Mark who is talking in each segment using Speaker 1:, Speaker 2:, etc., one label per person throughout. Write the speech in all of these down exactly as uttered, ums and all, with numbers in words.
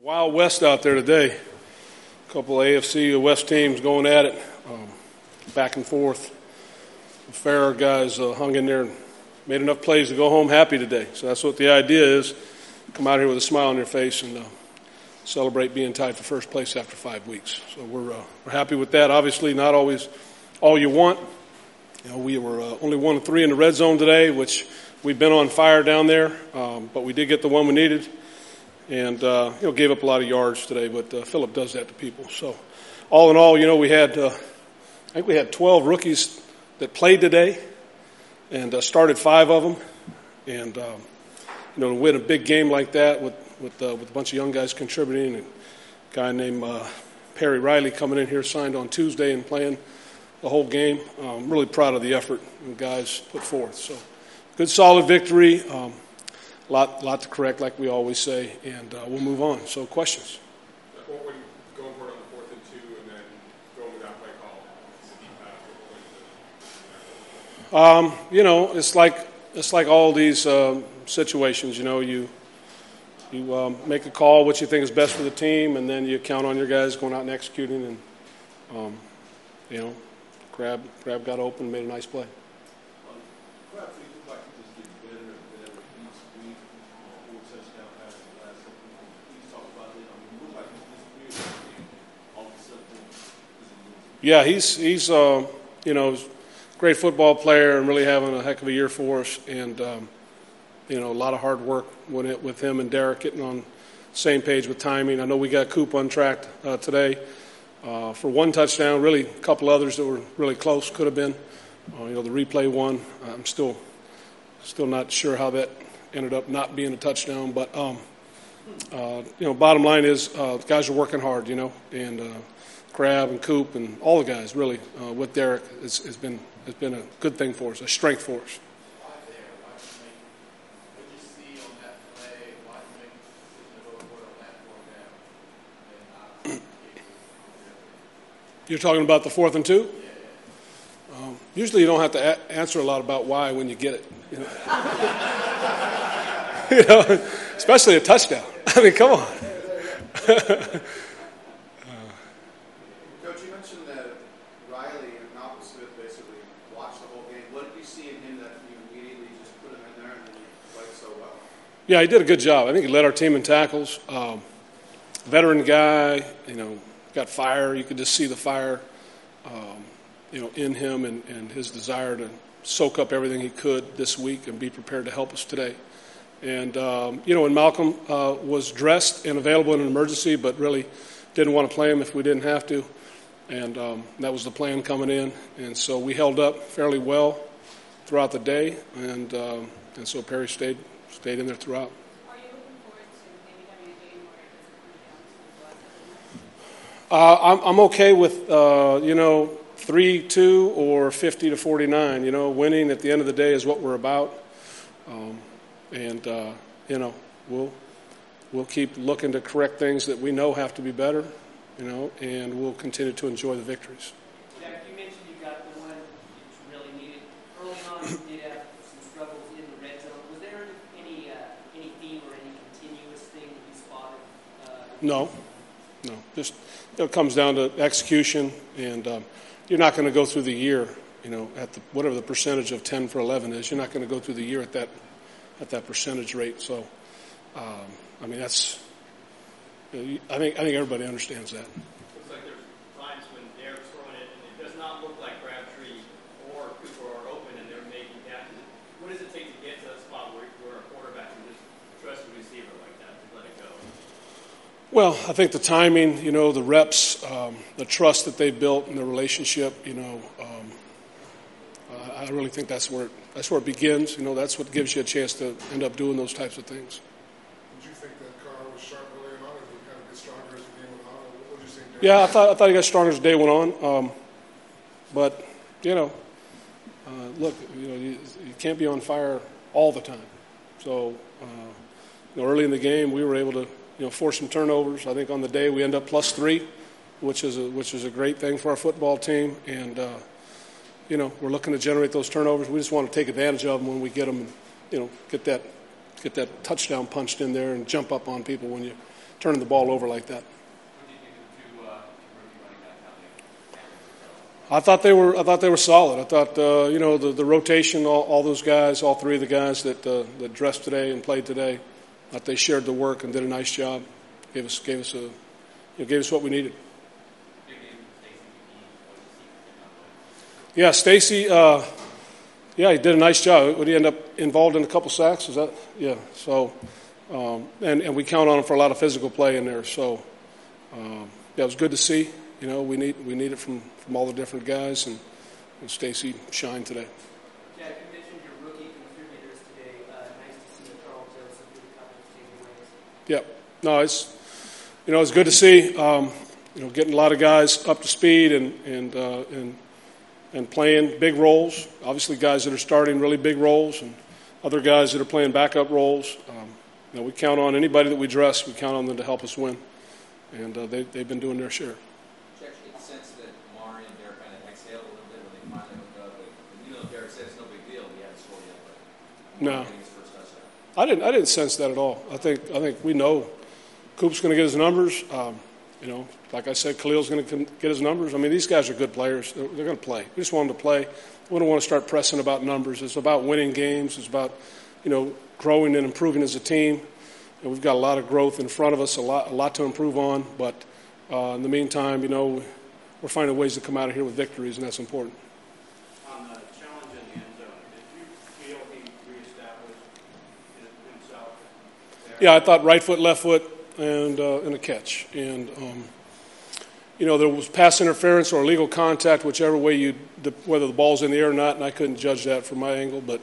Speaker 1: Wild West out there today. A couple of A F C West teams going at it, um, back and forth. The Farrer guys uh, hung in there and made enough plays to go home happy today. So that's what the idea is. Come out here with a smile on your face and uh, celebrate being tied for first place after five weeks. So we're uh, we're happy with that. Obviously, not always all you want. You know, we were uh, only one of three in the red zone today, which we've been on fire down there, um, but we did get the one we needed. And, uh, you know, gave up a lot of yards today, but uh, Phillip does that to people. So, all in all, you know, we had, uh, I think we had twelve rookies that played today and uh, started five of them. And, um, you know, to win a big game like that with with, uh, with a bunch of young guys contributing, and a guy named uh, Perry Riley coming in here, signed on Tuesday and playing the whole game. I'm really proud of the effort the guys put forth. So, good, solid victory. Um, Lot, lot to correct, like we always say, and uh, we'll move on. So, questions?
Speaker 2: What were you going for it on the fourth and two, and then going without play call?
Speaker 1: Um, you know, it's like it's like all these um, situations. You know, you you um, make a call, what you think is best for the team, and then you count on your guys going out and executing. And um, you know, Crab Crab got open, made a nice play. Yeah, he's he's uh, you know, great football player and really having a heck of a year for us. And um, you know, a lot of hard work with it, with him and Derek getting on the same page with timing. I know we got Coop on track uh, today uh, for one touchdown. Really, a couple others that were really close could have been. Uh, you know, the replay one. I'm still still not sure how that ended up not being a touchdown, but um, uh, you know, bottom line is uh, guys are working hard. You know, and. Uh, Crab and Coop and all the guys, really, uh, with Derek, has, has been has been a good thing for us, a strength for us. You're talking about the fourth and two? Um, usually you don't have to a- answer a lot about why when you get it. You know? You know, especially a touchdown. I mean, come on. Yeah, he did a good job. I think he led our team in tackles. Um, veteran guy, you know, got fire. You could just see the fire, um, you know, in him and, and his desire to soak up everything he could this week and be prepared to help us today. And, um, you know, and Malcolm uh, was dressed and available in an emergency, but really didn't want to play him if we didn't have to. And um, that was the plan coming in. And so we held up fairly well throughout the day. And, um, and so Perry stayed. Stayed in there throughout.
Speaker 3: Are you looking forward to maybe having a game where it doesn't come down to the last?
Speaker 1: Uh, I'm, I'm okay with, uh, you know, three two or fifty to forty-nine. You know, winning at the end of the day is what we're about. Um, and, uh, you know, we'll, we'll keep looking to correct things that we know have to be better, you know, and we'll continue to enjoy the victories.
Speaker 4: Jack, you mentioned you got the one that you really needed. Early on, you did have some struggles in the red zone. Was there any uh, any theme or any continuous thing that you spotted? Uh,
Speaker 1: No, no. Just you know, it comes down to execution, and um, you're not going to go through the year, you know, at the, whatever the percentage of ten for eleven is. You're not going to go through the year at that at that percentage rate. So, um, I mean, that's. You know, I think I think everybody understands that.
Speaker 5: Looks like there's times when Derek's throwing it, and it does not look like Crabtree or Cooper are open, and they're making catches. What does it take to get to that spot where, where a quarterback can just trust a receiver like that to let it go?
Speaker 1: Well, I think the timing, you know, the reps, um, the trust that they built, and the relationship, you know, um, uh, I really think that's where it, that's where it begins. You know, that's what gives you a chance to end up doing those types of things.
Speaker 2: Did you think that Carr was sharp early on, or did he kind of get stronger as the game went on? What did you think?
Speaker 1: Yeah, I thought I thought he got stronger as the day went on, um, but you know, uh, look, you know, you, you can't be on fire all the time. So, uh, you know, early in the game, we were able to, you know, force some turnovers. I think on the day we end up plus three, which is a, which is a great thing for our football team. And uh, you know, we're looking to generate those turnovers. We just want to take advantage of them when we get them, and you know, get that get that touchdown punched in there and jump up on people when you turning the ball over like that.
Speaker 5: What do you think of the two, uh, two rookie running backs? How they
Speaker 1: I thought they were. I thought they were solid. I thought uh, you know the, the rotation, all, all those guys, all three of the guys that uh, that dressed today and played today, I thought they shared the work and did a nice job. Gave us gave us a you know, gave us what we needed.
Speaker 5: big game for Stacy McGee?
Speaker 1: Yeah, Stacy. Uh, yeah, he did a nice job. Would he end up involved in a couple sacks? Is that yeah? So, um, and and we count on him for a lot of physical play in there. So, um, yeah, it was good to see. You know, we need we need it from, from all the different guys, and, and Stacy shined today.
Speaker 4: Jack, you mentioned your rookie contributors today. Uh, nice to see Carl Joseph do a couple of takeaways.
Speaker 1: Yeah, no, it's you know it's good to see. Um, you know, getting a lot of guys up to speed and and uh, and and playing big roles. Obviously, guys that are starting really big roles, and other guys that are playing backup roles. Um, you know, we count on anybody that we dress. We count on them to help us win, and uh, they they've been doing their share.
Speaker 6: Check the sense that Amari and Derek kind of exhaled a little bit when they finally hooked up. But, you know, Derek said it's no big deal. He hadn't scored yet, but
Speaker 1: No.
Speaker 6: Amari getting his first touchdown.
Speaker 1: I didn't. I didn't sense that at all. I think. I think we know Coop's going to get his numbers. Um, you know, like I said, Khalil's going to get his numbers. I mean, these guys are good players. They're, they're going to play. We just want them to play. We don't want to start pressing about numbers. It's about winning games. It's about, you know, growing and improving as a team. And we've got a lot of growth in front of us. A lot. A lot to improve on. But uh, in the meantime, you know, we're finding ways to come out of here with victories, and that's important.
Speaker 7: On the challenge in the end zone, did you feel he reestablished himself there?
Speaker 1: Yeah, I thought right foot, left foot, and uh, and a catch. And um, you know, there was pass interference or illegal contact, whichever way you, whether the ball's in the air or not, and I couldn't judge that from my angle. But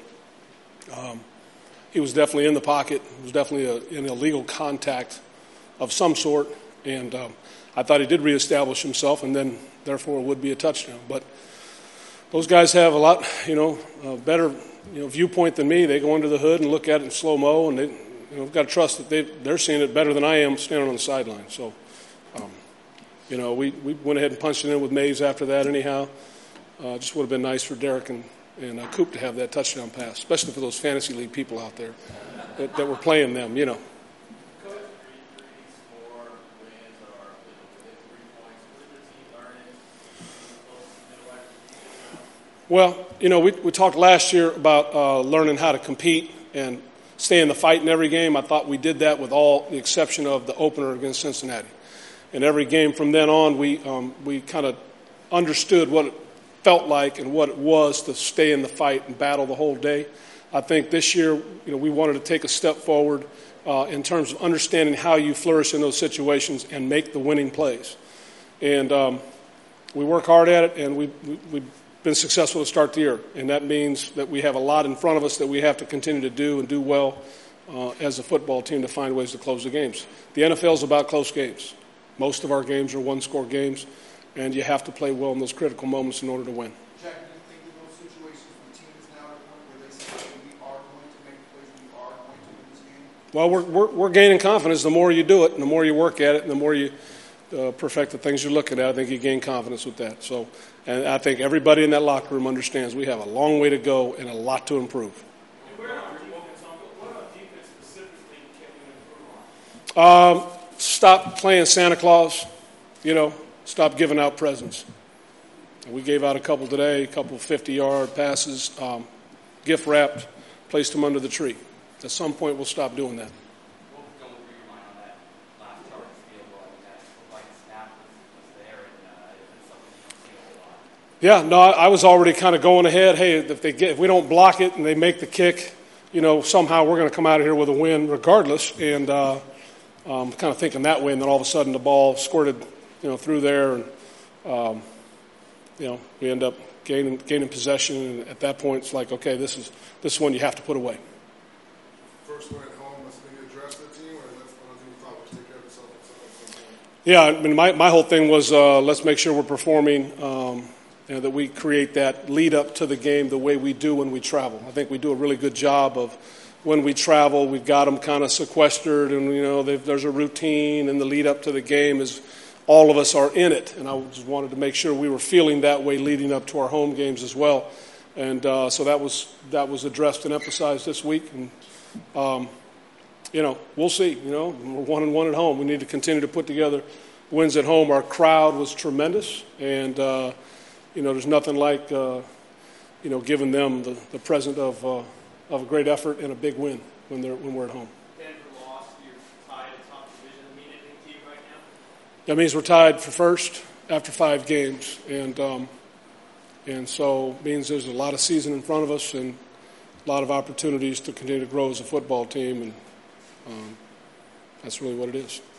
Speaker 1: um, he was definitely in the pocket. It was definitely a, an illegal contact of some sort, and um, I thought he did reestablish himself, and then therefore it would be a touchdown. But those guys have a lot, you know, a better you know viewpoint than me. They go under the hood and look at it in slow mo, and they, you know, we've got to trust that they they're seeing it better than I am standing on the sideline. So, um, you know, we, we went ahead and punched it in with Mays after that. Anyhow, uh, just would have been nice for Derek and and uh, Coop to have that touchdown pass, especially for those fantasy league people out there that, that were playing them. You know. Well, you know, we, we talked last year about uh, learning how to compete and stay in the fight in every game. I thought we did that with all the exception of the opener against Cincinnati. And every game from then on, we um, we kind of understood what it felt like and what it was to stay in the fight and battle the whole day. I think this year, you know, we wanted to take a step forward uh, in terms of understanding how you flourish in those situations and make the winning plays. And um, we work hard at it, and we, we we've been successful to start the year. And that means that we have a lot in front of us that we have to continue to do and do well uh, as a football team to find ways to close the games. The N F L is about close games. Most of our games are one-score games, and you have to play well in those critical moments in order to win.
Speaker 2: Jack, do you think that those situations the team is now at a point where they say, hey, we are going to make plays, we are going to win this game?
Speaker 1: Well, we're, we're, we're gaining confidence the more you do it and the more you work at it and the more you uh, perfect the things you're looking at. I think you gain confidence with that. So, and I think everybody in that locker room understands we have a long way to go and a lot to improve.
Speaker 7: And where on defense, what about defense specifically can you improve on?
Speaker 1: Um, stop playing Santa Claus, you know, stop giving out presents. We gave out a couple today, a couple fifty-yard passes, um, gift-wrapped, placed them under the tree. At some point, we'll stop doing that.
Speaker 5: What was going through your mind on that last Chargers field goal? I mean, that like snap was, was there, and uh, it was something you don't see a whole lot.
Speaker 1: Yeah, no, I I was already kind of going ahead. Hey, if they get, if we don't block it and they make the kick, you know, somehow we're going to come out of here with a win regardless. And uh, um, kind of thinking that way, and then all of a sudden the ball squirted, you know, through there, and um, you know, we end up gaining gaining possession. And at that point, it's like, okay, this is this is one you have to put away.
Speaker 2: First win at home, that's when you address the team, or that's one thing you thought was take care of yourself at some point?
Speaker 1: Yeah, I mean, my, my whole thing was uh, let's make sure we're performing, um, you know, that we create that lead up to the game the way we do when we travel. I think we do a really good job of when we travel. We've got them kind of sequestered, and you know, there's a routine, and the lead up to the game is all of us are in it. And I just wanted to make sure we were feeling that way leading up to our home games as well. And uh, so that was that was addressed and emphasized this week. And um, you know, we'll see. You know, we're one and one at home. We need to continue to put together wins at home. Our crowd was tremendous, and uh, you know, there's nothing like uh, you know giving them the, the present of uh, of a great effort and a big win when they're when we're at home.
Speaker 5: Denver lost. You're tied at top division. Does it mean anything to you right now?
Speaker 1: That means we're tied for first after five games, and um, and so it means there's a lot of season in front of us and a lot of opportunities to continue to grow as a football team, and um, that's really what it is.